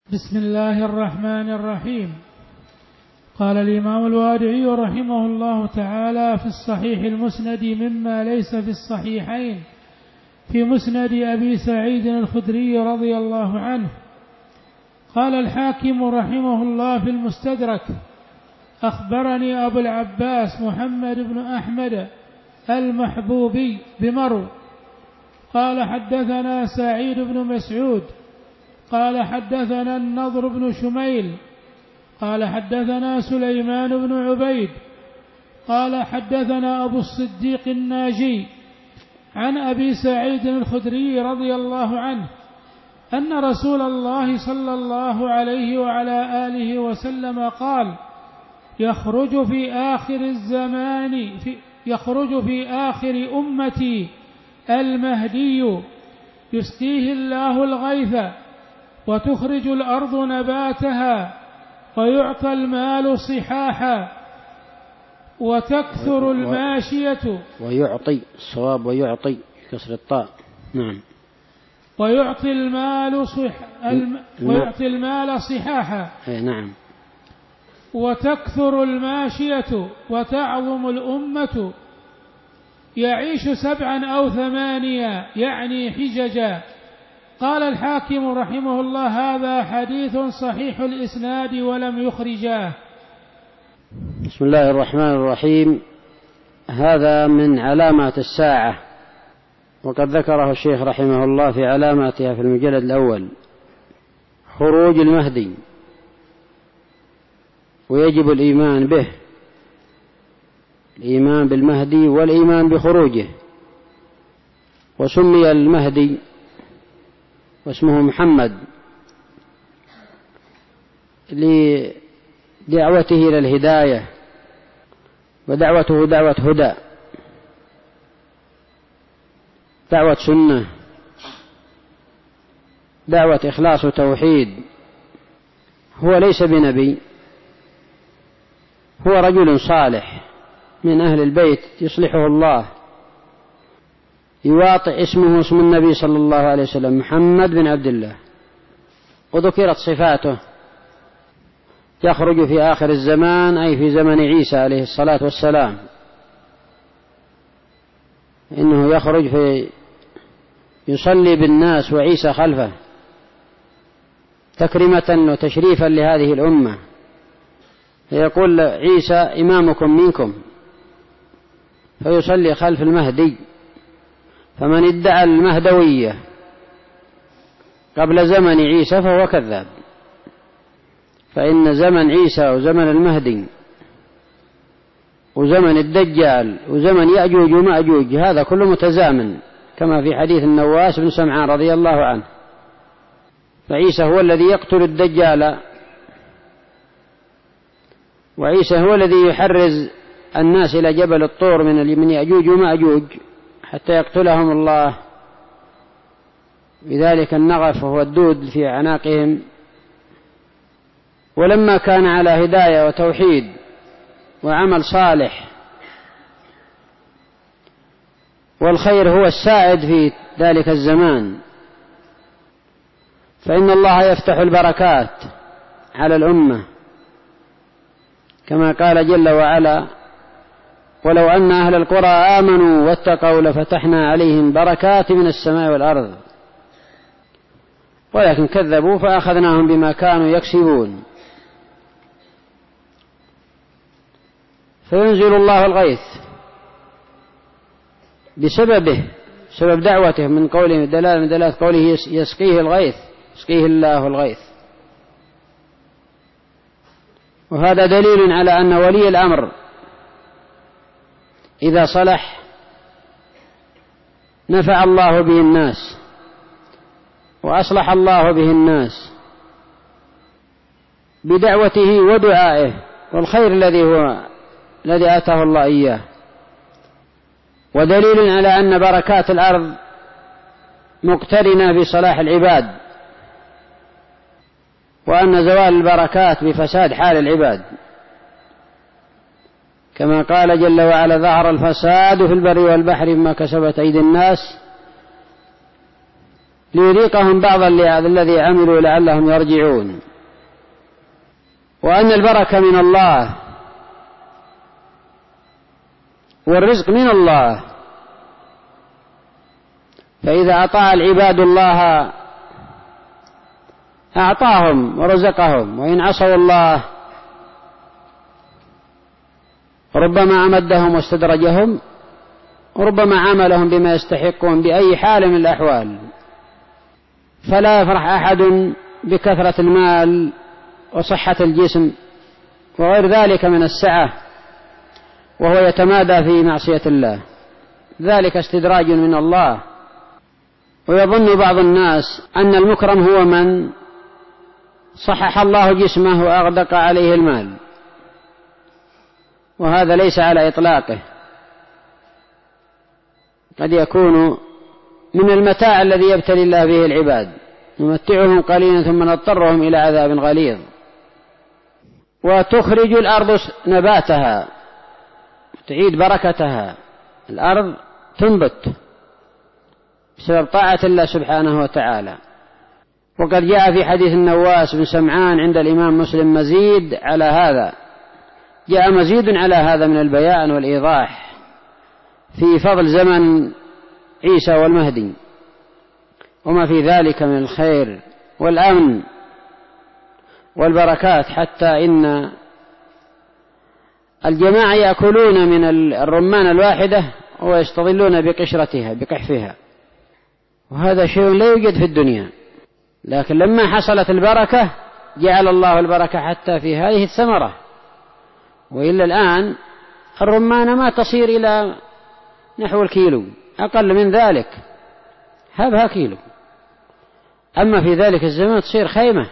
بسم الله الرحمن الرحيم. قال الإمام الوادعي رحمه الله تعالى في الصحيح المسند مما ليس في الصحيحين في مسند أبي سعيد الخدري رضي الله عنه. قال الحاكم رحمه الله في المستدرك: أخبرني أبو العباس محمد بن أحمد المحبوبي بمرو قال حدثنا سعيد بن مسعود قال حدثنا النضر بن شميل قال حدثنا سليمان بن عبيد قال حدثنا أبو الصديق الناجي عن أبي سعيد الخدري رضي الله عنه أن رسول الله صلى الله عليه وعلى آله وسلم قال: يخرج في آخر أمتي المهدي يسقيه الله الغيث وتخرج الأرض نباتها ويعطى المال صحاحا وتكثر الماشية ويعطي الصواب ويعطي كسر الطاء. نعم. ويعطي المال صحاحا. نعم. وتكثر الماشية وتعظم الأمة يعيش 7 أو 8 يعني حججا. قال الحاكم رحمه الله: هذا حديث صحيح الإسناد ولم يخرجاه. بسم الله الرحمن الرحيم. هذا من علامات الساعة، وقد ذكره الشيخ رحمه الله في علاماتها في المجلد الأول: خروج المهدي، ويجب الإيمان به، الإيمان بالمهدي والإيمان بخروجه. وسمي المهدي واسمه محمد لدعوته إلى الهداية، ودعوته دعوة هدى، دعوة سنة، دعوة إخلاص وتوحيد. هو ليس بنبي، هو رجل صالح من أهل البيت يصلحه الله، يواطئ اسمه اسم النبي صلى الله عليه وسلم محمد بن عبد الله، وذكرت صفاته: يخرج في آخر الزمان أي في زمن عيسى عليه الصلاة والسلام، إنه يخرج يصلي بالناس وعيسى خلفه تكريمة وتشريفا لهذه الأمة، فيقول عيسى: إمامكم منكم، فيصلي خلف المهدي. فمن ادعى المهدوية قبل زمن عيسى فهو كذاب، فإن زمن عيسى وزمن المهدي وزمن الدجال وزمن يأجوج ومأجوج هذا كله متزامن، كما في حديث النواس بن سمعان رضي الله عنه. فعيسى هو الذي يقتل الدجال، وعيسى هو الذي يحرز الناس إلى جبل الطور من يأجوج ومأجوج حتى يقتلهم الله بذلك النغف وهو الدود في أعناقهم. ولما كان على هداية وتوحيد وعمل صالح والخير هو السائد في ذلك الزمان، فإن الله يفتح البركات على الأمة، كما قال جل وعلا: ولو أن أهل القرى آمنوا واتقوا لفتحنا عليهم بركات من السماء والأرض، ولكن كذبوا فأخذناهم بما كانوا يكسبون. فينزل الله الغيث بسببه، سبب دعوته، من قوله دلالة من دلالة قوله: يسقيه الغيث، يسقيه الله الغيث. وهذا دليل على أن ولي الأمر إذا صلح نفع الله به الناس وأصلح الله به الناس بدعوته ودعائه والخير الذي آتاه الله إياه. ودليل على أن بركات الأرض مقترنة بصلاح العباد، وأن زوال البركات بفساد حال العباد، كما قال جل وعلا: ظهر الفساد في البر والبحر بما كسبت أيدي الناس ليذيقهم بعض الذي عملوا لعلهم يرجعون. وأن البركة من الله والرزق من الله، فإذا أطاع العباد الله أعطاهم ورزقهم، وإن عصوا الله ربما أمدهم واستدرجهم، وربما عاملهم بما يستحقون بأي حال من الأحوال. فلا يفرح أحد بكثرة المال وصحة الجسم وغير ذلك من السعة وهو يتمادى في معصية الله، ذلك استدراج من الله. ويظن بعض الناس أن المكرم هو من صحح الله جسمه وأغدق عليه المال، وهذا ليس على إطلاقه. قد يكون من المتاع الذي يبتلي الله به العباد، نمتعهم قليلا ثم نضطرهم إلى عذاب غليظ. وتخرج الأرض نباتها، تعيد بركتها، الأرض تنبت بسبب طاعة الله سبحانه وتعالى. وقد جاء في حديث النواس بن سمعان عند الإمام مسلم مزيد على هذا، جاء مزيد على هذا من البيان والإيضاح في فضل زمن عيسى والمهدي وما في ذلك من الخير والأمن والبركات، حتى إن الجماعة يأكلون من الرمان الواحدة ويستظلون بقشرتها بقحفها، وهذا شيء لا يوجد في الدنيا. لكن لما حصلت البركة جعل الله البركة حتى في هذه الثمرة، وإلا الآن الرمانة ما تصير إلى نحو الكيلو، أقل من ذلك هبها كيلو. أما في ذلك الزمان تصير خيمة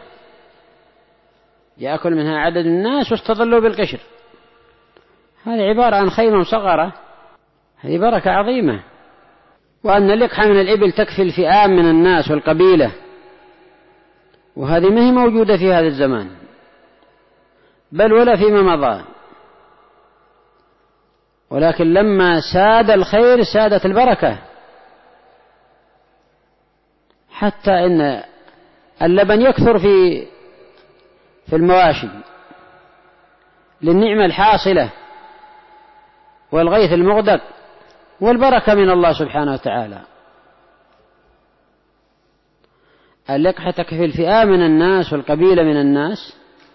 يأكل منها عدد الناس واستظلوا بالقشر، هذه عبارة عن خيمة مصغرة، هذه بركة عظيمة. وأن اللقحة من الإبل تكفي الفئام من الناس والقبيلة، وهذه ما هي موجودة في هذا الزمان بل ولا فيما مضى. ولكن لما ساد الخير سادت البركة، حتى إن اللبن يكثر في المواشي للنعمة الحاصلة والغيث المغدق، والبركة من الله سبحانه وتعالى. اللقحة تكفي الفئام من الناس والقبيلة من الناس،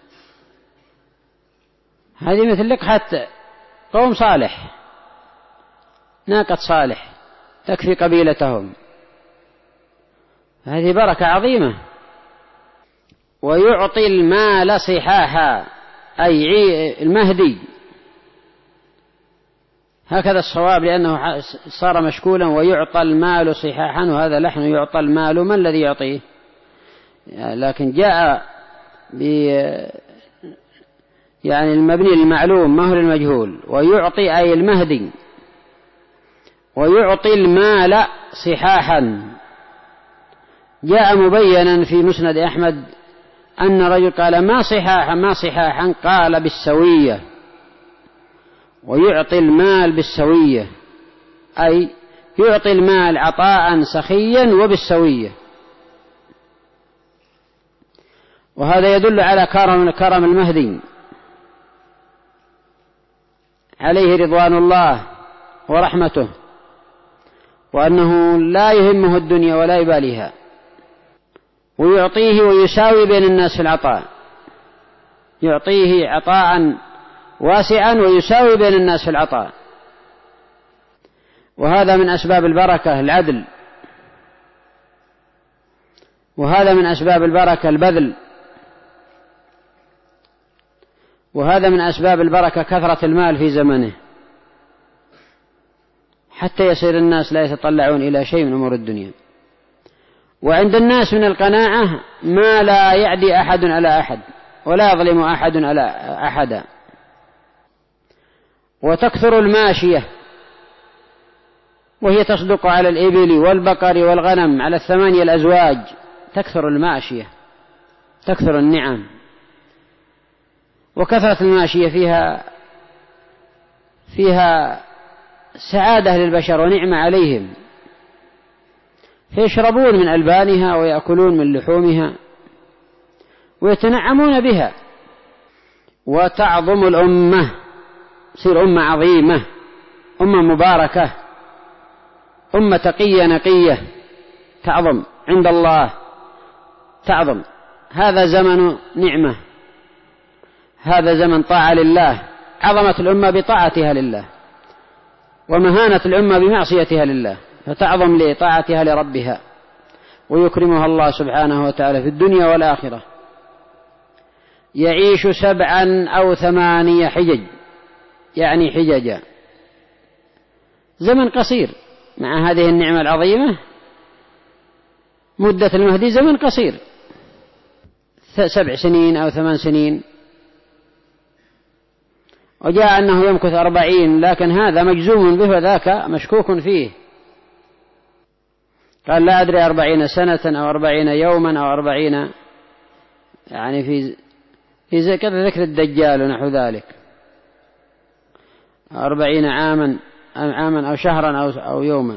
هذه مثل لقحة قوم صالح، ناقة صالح تكفي قبيلتهم، هذه بركة عظيمة. ويعطي المال صحاحا، أي المهدي، هكذا الصواب لأنه صار مشكولا. ويعطى المال صحاحا، وهذا لحن يعطى المال، ما الذي يعطيه؟ لكن جاء يعني المبني للمعلوم ما هو للمجهول. ويعطي أي المهدي، ويعطي المال صحاحا. جاء مبينا في مسند أحمد أن رجل قال ما صحاحا، قال بالسوية. ويعطي المال بالسوية، أي يعطي المال عطاء سخيا وبالسوية. وهذا يدل على كرم المهدي عليه رضوان الله ورحمته، وأنه لا يهمه الدنيا ولا يباليها، ويعطيه ويساوي بين الناس في العطاء، يعطيه عطاء واسعا ويساوي بين الناس في العطاء. وهذا من أسباب البركة العدل، وهذا من أسباب البركة البذل، وهذا من أسباب البركة كثرة المال في زمنه، حتى يصير الناس لا يتطلعون إلى شيء من أمور الدنيا. وعند الناس من القناعة ما لا يعدي أحد على أحد ولا يظلم أحد على أحدا. وتكثر الماشية، وهي تصدق على الإبل والبقر والغنم، على 8 الأزواج. تكثر الماشية، تكثر النعم. وكثرة الماشية فيها سعادة للبشر ونعمة عليهم، فيشربون من ألبانها ويأكلون من لحومها ويتنعمون بها. وتعظم الأمة، تصير أمة عظيمة، أمة مباركة، أمة تقية نقية، تعظم عند الله، تعظم. هذا زمن نعمة، هذا زمن طاعة لله. عظمت الأمة بطاعتها لله، ومهانت الأمة بمعصيتها لله، فتعظم لطاعتها لربها، ويكرمها الله سبحانه وتعالى في الدنيا والآخرة. يعيش 7 أو 8 حجج، يعني حججا، زمن قصير مع هذه النعمة العظيمة. مدة المهدي زمن قصير، 7 سنين أو 8 سنين. وجاء أنه يمكث 40، لكن هذا مجزوم به وذاك مشكوك فيه. قال لا أدري 40 سنة أو 40 يوما أو 40، يعني في زي كذا ذكر الدجال ونحو ذلك، 40 عاما أو شهرا أو يوما.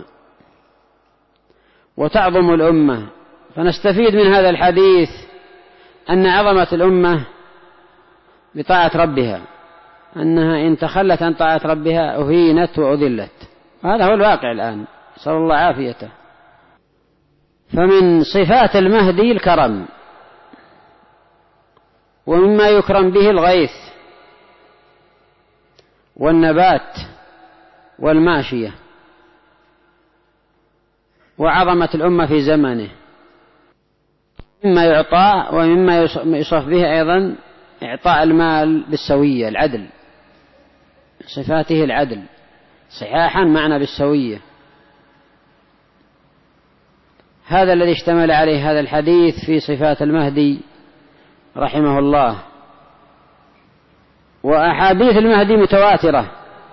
وتعظم الأمة، فنستفيد من هذا الحديث أن عظمة الأمة بطاعة ربها، أنها إن تخلت عن طاعة ربها أهينت وأذلت. هذا هو الواقع الآن، نسأل الله عافيته. فمن صفات المهدي الكرم، ومما يكرم به الغيث والنبات والماشية، وعظمة الأمة في زمنه. مما يعطى ومما يصف به أيضا إعطاء المال بالسوية، العدل، صفاته العدل، صحاحا معنى بالسوية. هذا الذي اشتمل عليه هذا الحديث في صفات المهدي رحمه الله. وأحاديث المهدي متواترة،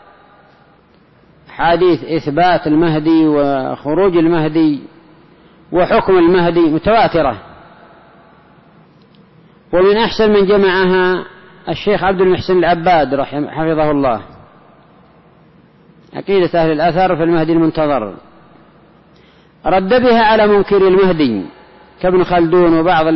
حديث إثبات المهدي وخروج المهدي وحكم المهدي متواترة. ومن أحسن من جمعها الشيخ عبد المحسن العباد حفظه الله، عقيدة أهل الأثر في المهدي المنتظر، رد بها على منكر المهدي كابن خلدون وبعض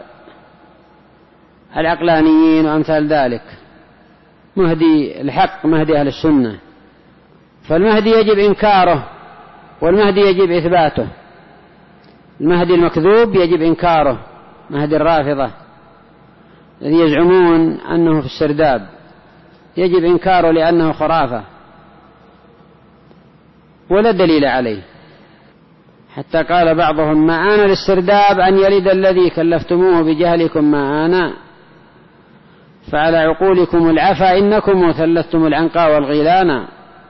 العقلانيين وأمثال ذلك. مهدي الحق، مهدي أهل السنة، فالمهدي يجب إنكاره والمهدي يجب إثباته. المهدي المكذوب يجب إنكاره، مهدي الرافضة الذي يزعمون أنه في السرداب يجب إنكاره لأنه خرافة ولا دليل عليه. حتى قال بعضهم: ما آن للسرداب أن يلد الذي كلفتموه بجهلكم، ما آن فعلى عقولكم العفا إنكم ثلثتم العنقى والغيلان.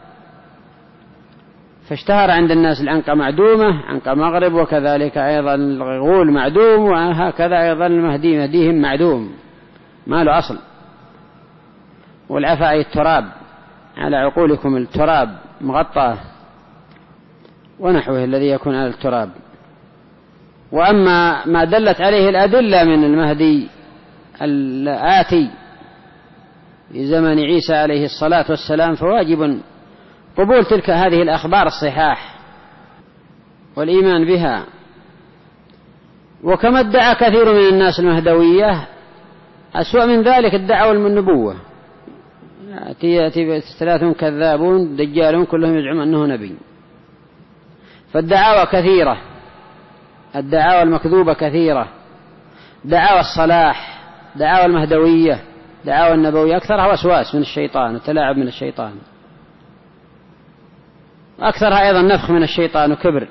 فاشتهر عند الناس العنقى معدومة، عنقى مغرب، وكذلك أيضا الغول معدوم، وهكذا أيضا المهدي مهديهم معدوم، ما له أصل. والعفا أي التراب، على عقولكم التراب مغطى ونحوه الذي يكون على التراب. وأما ما دلت عليه الأدلة من المهدي الآتي في زمن عيسى عليه الصلاة والسلام، فواجب قبول تلك هذه الأخبار الصحاح والإيمان بها. وكما ادعى كثير من الناس المهدوية، أسوأ من ذلك ادعوا النبوة. يأتي 3 كذابون دجالون كلهم يزعم أنه نبي. فالدعاوى كثيرة، الدعاوى المكذوبة كثيرة، دعاوى الصلاح، دعاوى المهدوية، دعاوى النبوية، أكثرها وسواس من الشيطان وتلاعب من الشيطان، وأكثرها أيضا نفخ من الشيطان وكبر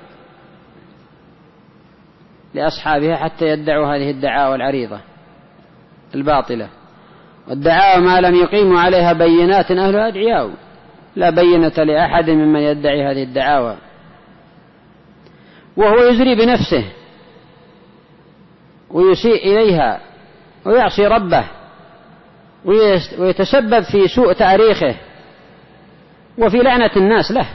لأصحابها حتى يدعوا هذه الدعاوى العريضة الباطلة. والدعاوى ما لم يقيموا عليها بينات أهلها أدعياء، لا بينة لأحد ممن يدعي هذه الدعاوى، وهو يزري بنفسه ويسيء إليها ويعصي ربه ويتسبب في سوء تاريخه وفي لعنة الناس له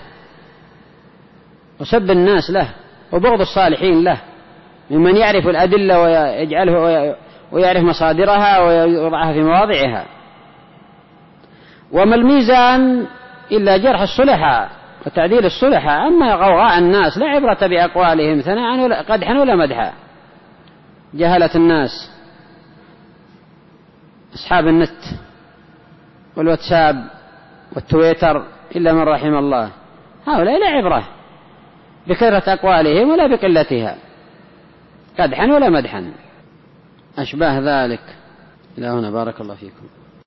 وسب الناس له وبغض الصالحين له، ممن يعرف الأدلة ويعرف مصادرها ويوضعها في مواضعها. وما الميزان إلا جرح الصلحاء وتعديل الصلحاء. أما غوغاء الناس لا عبرة بأقوالهم ثناء ولا قدحا ولا مدحا. جهلة الناس أصحاب النت والواتساب والتويتر إلا من رحم الله، هؤلاء لا عبرة بكثرة أقوالهم ولا بقلتها قدحا ولا مدحا. أشباه ذلك. إلى هنا بارك الله فيكم.